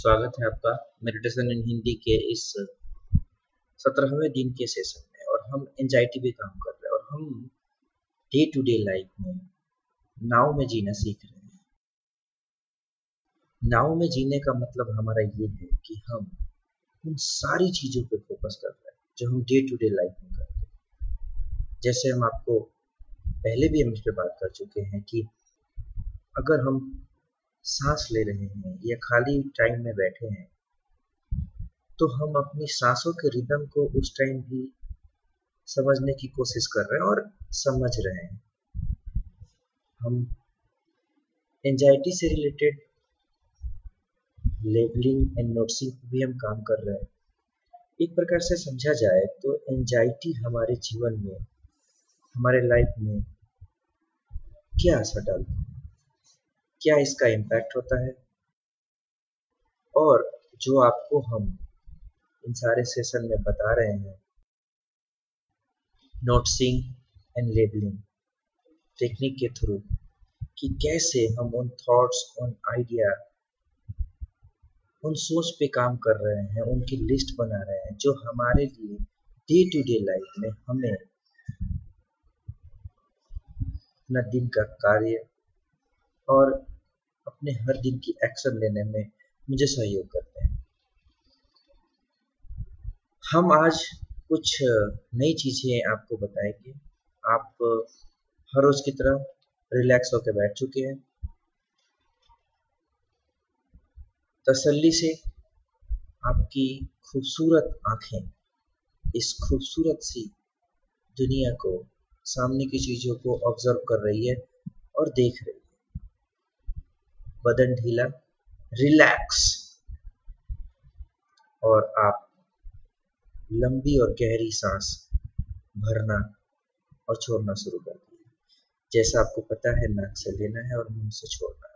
स्वागत है आपका मेडिटेशन इन हिंदी के इस 17वें दिन के सेशन में। और हम एंजाइटी पे काम कर रहे हैं और हम डे टू डे लाइफ में नाव में जीना सीख रहे हैं। नाव में जीने का मतलब हमारा ये है कि हम उन सारी चीज़ों पे फोकस कर रहे हैं जो हम डे टू डे लाइफ में करते हैं। जैसे हम आपको पहले भी हम इस पे बात कर चुके हैं कि अगर हम सांस ले रहे हैं या खाली टाइम में बैठे हैं तो हम अपनी सांसों के रिदम को उस टाइम भी समझने की कोशिश कर रहे हैं और समझ रहे हैं। हम एंजाइटी से रिलेटेड लेबलिंग एंड नोट्सिंग भी हम काम कर रहे हैं। एक प्रकार से समझा जाए तो एंजाइटी हमारे जीवन में, हमारे लाइफ में क्या असर डालती है, क्या इसका इम्पैक्ट होता है, और जो आपको हम इन सारे सेशन में बता रहे हैं, नोट्सिंग एंड लेबलिंग टेक्निक के थ्रू, कि कैसे हम उन थॉट्स, उन आइडिया, उन सोच पे काम कर रहे हैं, उनकी लिस्ट बना रहे हैं जो हमारे लिए डे टू डे लाइफ में हमें अपना दिन का कार्य और अपने हर दिन की एक्शन लेने में मुझे सहयोग करते हैं। हम आज कुछ नई चीज़ें आपको बताएंगे। आप हर रोज की तरह रिलैक्स होकर बैठ चुके हैं, तसल्ली से आपकी खूबसूरत आंखें इस खूबसूरत सी दुनिया को, सामने की चीज़ों को ऑब्जर्व कर रही है और देख रही है। बदन ढीला, रिलैक्स, और आप लंबी और गहरी सांस भरना और छोड़ना शुरू कर दिए। जैसा आपको पता है, नाक से लेना है और मुंह से छोड़ना है।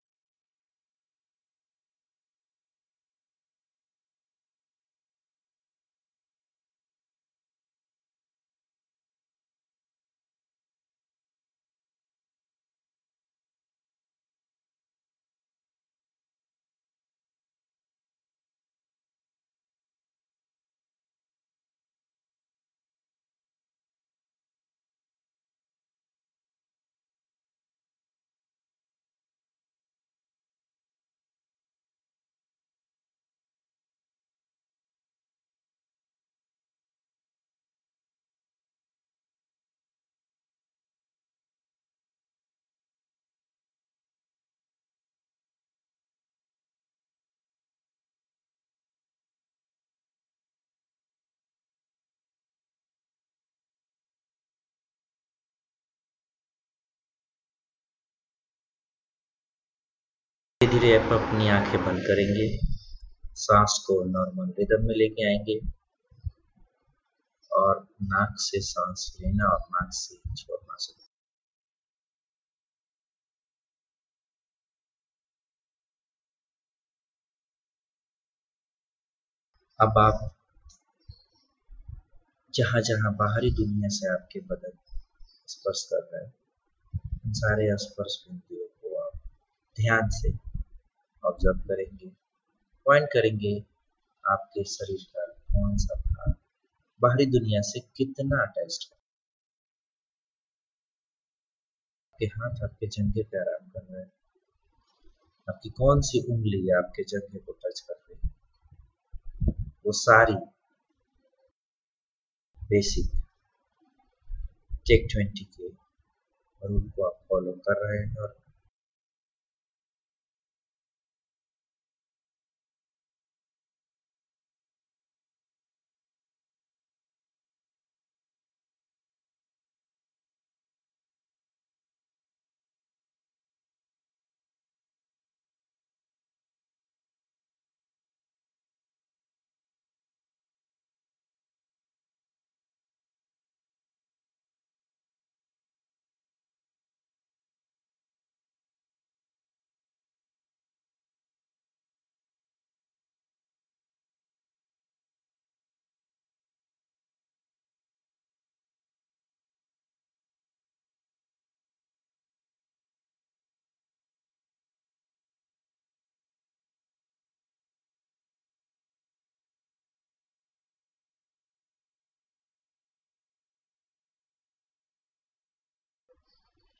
धीरे धीरे आप अपनी आंखें बंद करेंगे, सांस को नॉर्मल रिदम में लेके आएंगे और नाक से सांस लेना और नाक से छोड़ना शुरू। अब आप जहां जहां बाहरी दुनिया से आपके बदन स्पर्श कर रहे हैं, उन सारे स्पर्श बिंदुओं को आप ध्यान से ऑब्जर्व करेंगे, पॉइंट करेंगे आपके शरीर का कौन सा भाग बाहरी दुनिया से कितना अटैच्ड है। आपके हाथ आपके जंघे पे आराम कर रहे हैं, आपकी कौन सी उंगली आपके जंघे को टच कर रही है, वो सारी बेसिक टेक 20 के रूल को आप फॉलो कर रहे हैं और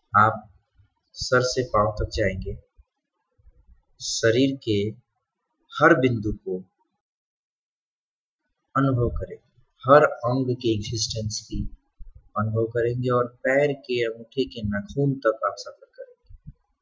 आप सर से पाँव तक जाएंगे, शरीर के हर बिंदु को अनुभव करेंगे, हर अंग के एग्जिस्टेंस की अनुभव करेंगे और पैर के अंगूठे के नाखून तक आप सफर करेंगे।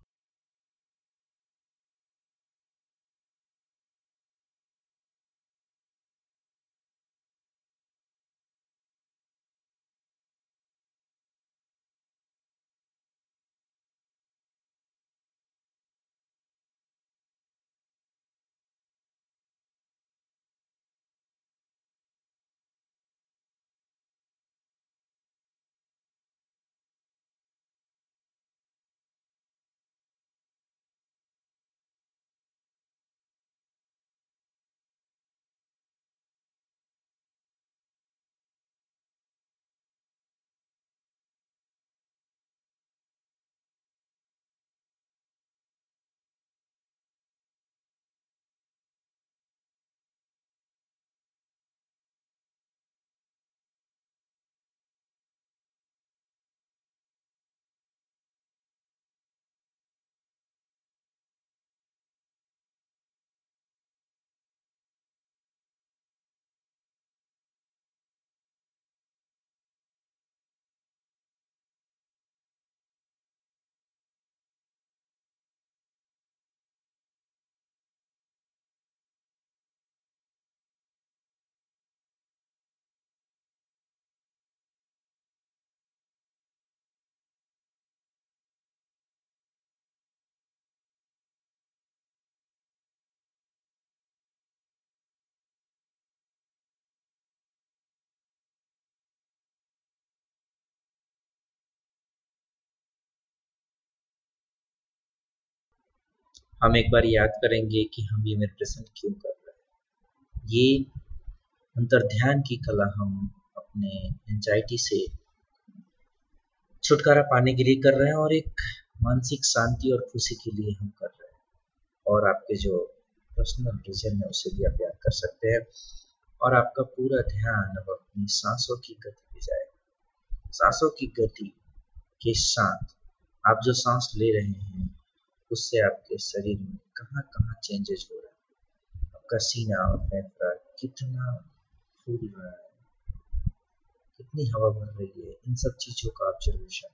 हम एक बार याद करेंगे कि हम ये मेडिटेशन क्यों कर रहे हैं। ये अंतर्ध्यान की कला हम अपने एंजाइटी से छुटकारा पाने के लिए कर रहे हैं और एक मानसिक शांति और खुशी के लिए हम कर रहे हैं। और आपके जो पर्सनल रीजन है उसे भी आप याद कर सकते हैं और आपका पूरा ध्यान अब अपनी सांसों की गति पे जाएगा। सांसों की गति के साथ आप जो सांस ले रहे हैं उससे आपके शरीर में कहाँ कहाँ चेंजेस हो रहा है, आपका सीना और फेफड़ा कितना फूल रहा है, कितनी हवा भर रही है, इन सब चीजों का ऑब्जर्वेशन।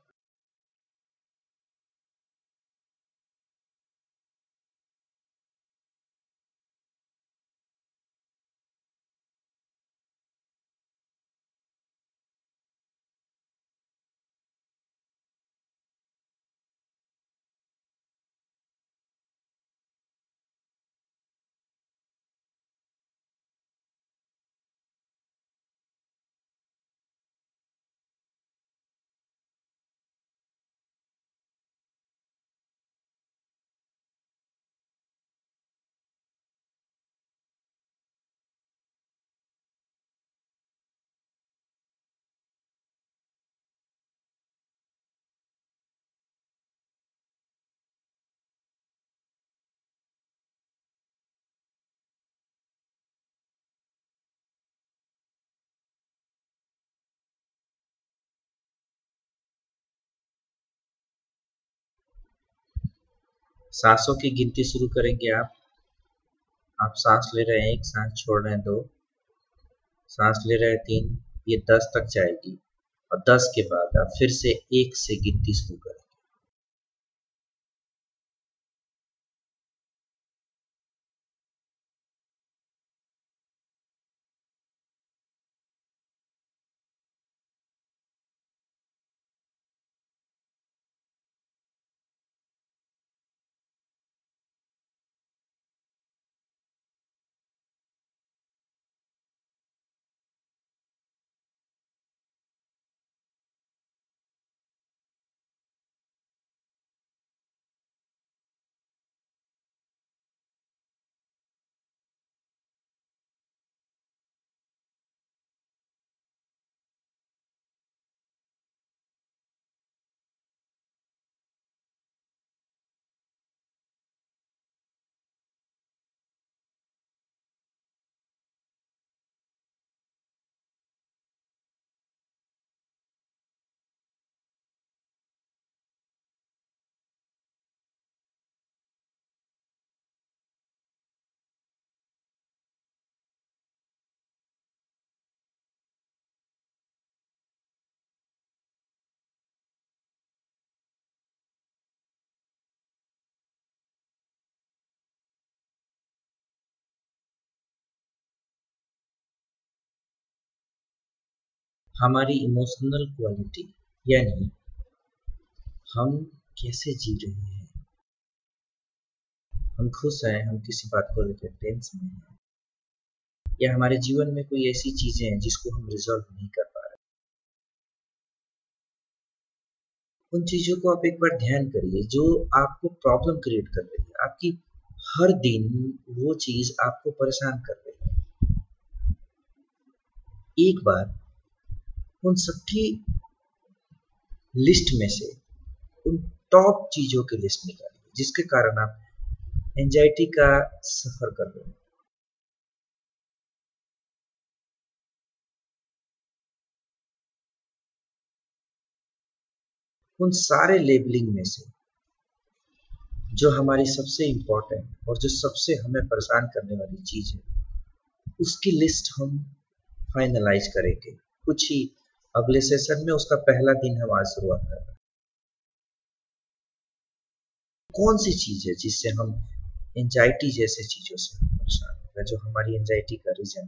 सांसों की गिनती शुरू करेंगे आप सांस ले रहे हैं एक, सांस छोड़ रहे हैं दो, सांस ले रहे हैं तीन, ये 10 तक जाएगी और 10 के बाद आप फिर से एक से गिनती शुरू करें। हमारी इमोशनल क्वालिटी, यानी हम कैसे जी रहे हैं, हम खुश हैं, हम किसी बात को लेकर टेंशन में हैं, या हमारे जीवन में कोई ऐसी चीजें हैं जिसको हम रिजॉल्व नहीं कर पा रहे, उन चीजों को आप एक बार ध्यान करिए जो आपको प्रॉब्लम क्रिएट कर रही है। आपकी हर दिन वो चीज आपको परेशान कर रही है। एक बार उन सबकी लिस्ट में से उन टॉप चीजों की लिस्ट निकालिए जिसके कारण आप एंजाइटी का सफर कर रहे हैं। उन सारे लेबलिंग में से जो हमारी सबसे इम्पोर्टेंट और जो सबसे हमें परेशान करने वाली चीज है, उसकी लिस्ट हम फाइनलाइज करेंगे कुछ ही अगले सेशन में। उसका पहला दिन हम आज शुरुआत कर रहे हैं। कौन सी चीज है जिससे हम एंजाइटी जैसे चीजों से हम परेशान है, जो हमारी एंजाइटी का रीजन,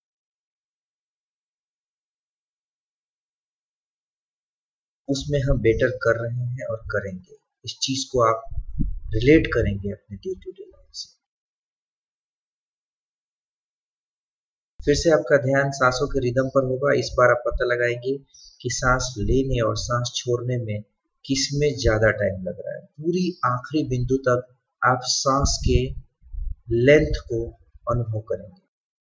उसमें हम बेटर कर रहे हैं और करेंगे। इस चीज को आप रिलेट करेंगे अपने डे टू डे लाइफ से। फिर से आपका ध्यान सांसों के रिदम पर होगा। इस बार आप पता लगाएंगे कि सांस लेने और सांस छोड़ने में किसमें ज्यादा टाइम लग रहा है। पूरी आखिरी बिंदु तक आप सांस के लेंथ को अनुभव करेंगे।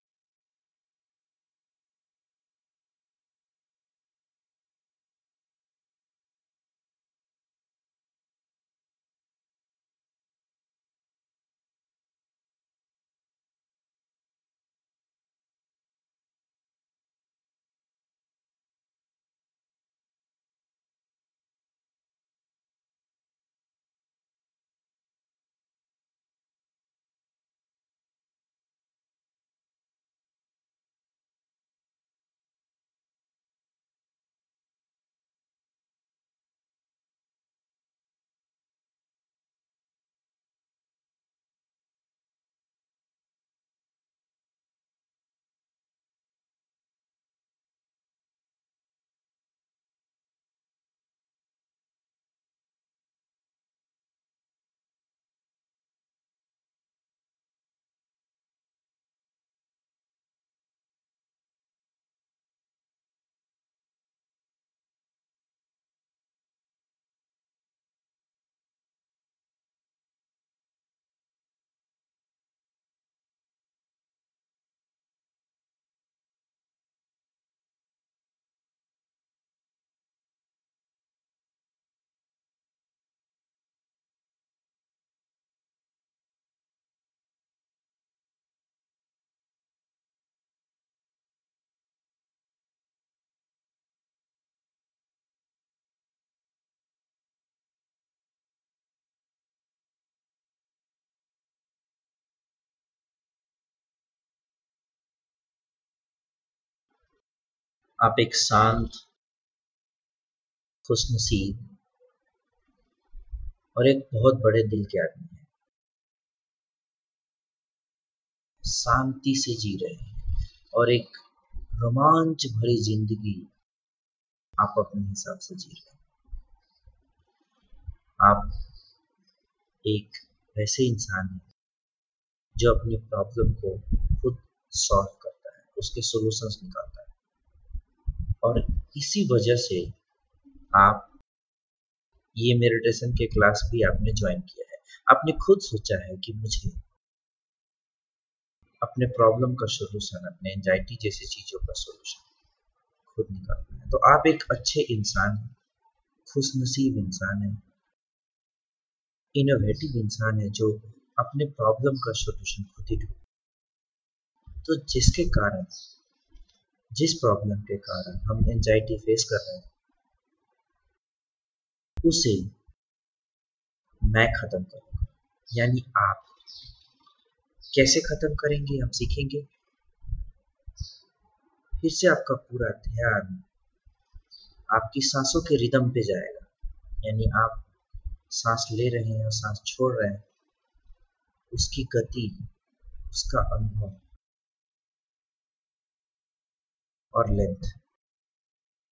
आप एक शांत, खुशनसीब और एक बहुत बड़े दिल के आदमी हैं। शांति से जी रहे हैं और एक रोमांच भरी जिंदगी आप अपने हिसाब से जी रहे हैं। आप एक ऐसे इंसान हैं जो अपनी प्रॉब्लम को खुद सॉल्व करता है, उसके सॉल्यूशंस निकालता है, और इसी वजह से आप ये मेडिटेशन के क्लास भी आपने ज्वाइन किया है। आपने खुद सोचा है कि मुझे अपने प्रॉब्लम का सॉल्यूशन, अपने एंजाइटी जैसी चीजों का सॉल्यूशन खुद निकालना है। तो आप एक अच्छे इंसान हैं, खुशनसीब इंसान है, इनोवेटिव इंसान है जो अपने प्रॉब्लम का सॉल्यूशन खुद ही ढूंढ। तो जिस प्रॉब्लम के कारण हम एंजाइटी फेस कर रहे हैं, उसे मैं खत्म करूंगा। यानी आप कैसे खत्म करेंगे हम सीखेंगे। फिर से आपका पूरा ध्यान आपकी सांसों के रिदम पे जाएगा। यानी आप सांस ले रहे हैं और सांस छोड़ रहे हैं, उसकी गति, उसका अनुभव और लेंथ।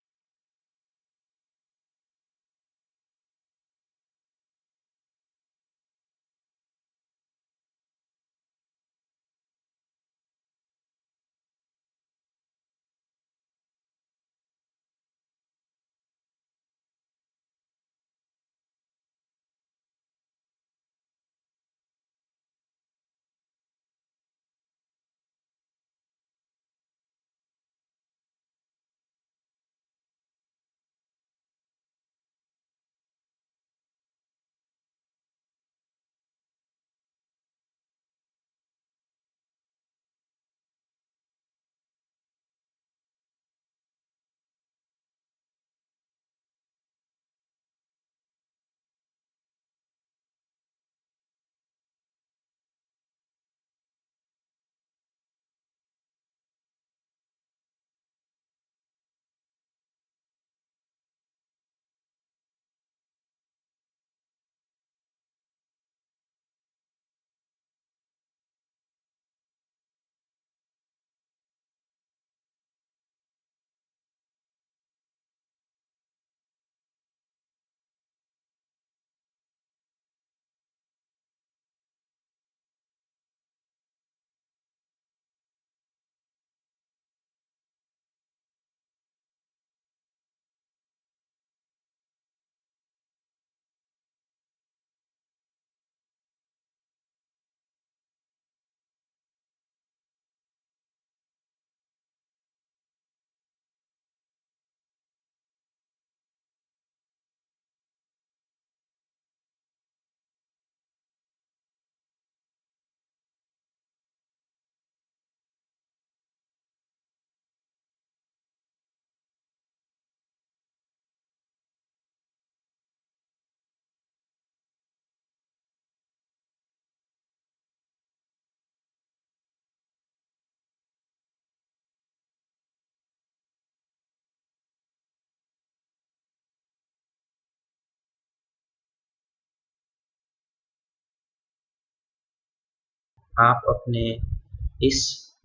आप अपने इस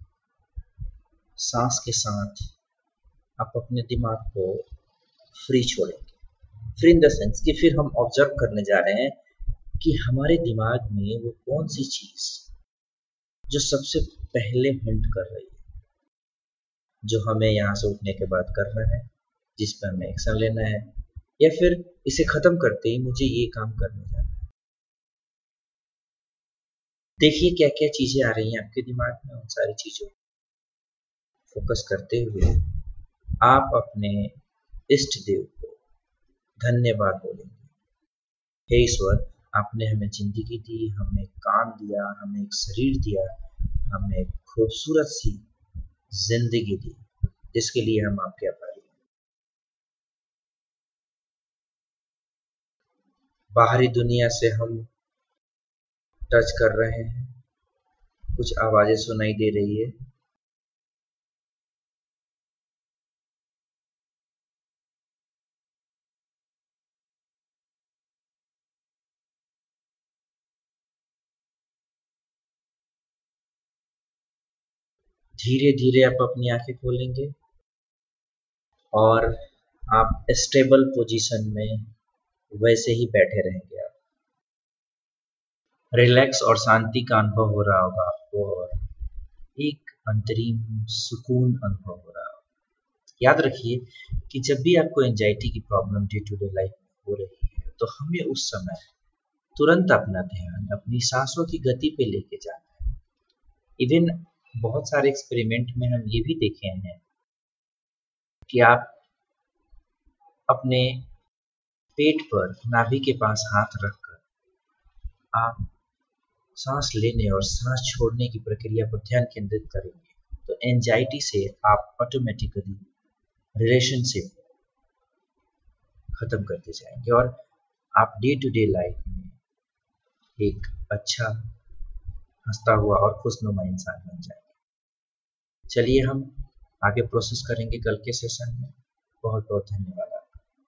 सांस के साथ आप अपने दिमाग को फ्री छोड़ेंगे। फ्री इन द सेंस कि फिर हम ऑब्जर्व करने जा रहे हैं कि हमारे दिमाग में वो कौन सी चीज जो सबसे पहले हिंट कर रही है, जो हमें यहाँ से उठने के बाद करना है, जिस पर हमें एक्शन लेना है, या फिर इसे खत्म करते ही मुझे ये काम करने जाना है। देखिए क्या क्या चीजें आ रही हैं आपके दिमाग में, उन सारी चीजों को फोकस करते हुए आप अपने इष्ट देव को धन्यवाद बोलेंगे। हे ईश्वर, आपने हमें जिंदगी दी, हमें कान दिया, हमें एक शरीर दिया, हमें एक खूबसूरत सी जिंदगी दी, जिसके लिए हम आपके आभारी हैं। बाहरी दुनिया से हम टच कर रहे हैं, कुछ आवाजें सुनाई दे रही है। धीरे धीरे आप अपनी आंखें खोलेंगे और आप स्टेबल पोजीशन में वैसे ही बैठे रहेंगे। आप रिलैक्स और शांति का अनुभव हो रहा होगा आपको, और एक अंतरीम सुकून अनुभव हो रहा होगा। याद रखिए कि जब भी आपको एंजाइटी की problem day to day life में हो रही है, तो हमें उस समय तुरंत अपना ध्यान अपनी सांसों की गति पे लेके जाना है। इवन बहुत सारे एक्सपेरिमेंट में हम ये भी देखे हैं कि आप अपने पेट पर नाभि के पास हाथ रखकर आप सांस लेने और सांस छोड़ने की प्रक्रिया पर ध्यान केंद्रित करेंगे, तो एंजाइटी से आप ऑटोमेटिकली रिलेशनशिप खत्म करते जाएंगे और आप डे टू डे लाइफ में एक अच्छा हंसता हुआ और खुशनुमा इंसान बन जाएंगे। चलिए हम आगे प्रोसेस करेंगे कल के सेशन में। बहुत बहुत धन्यवाद।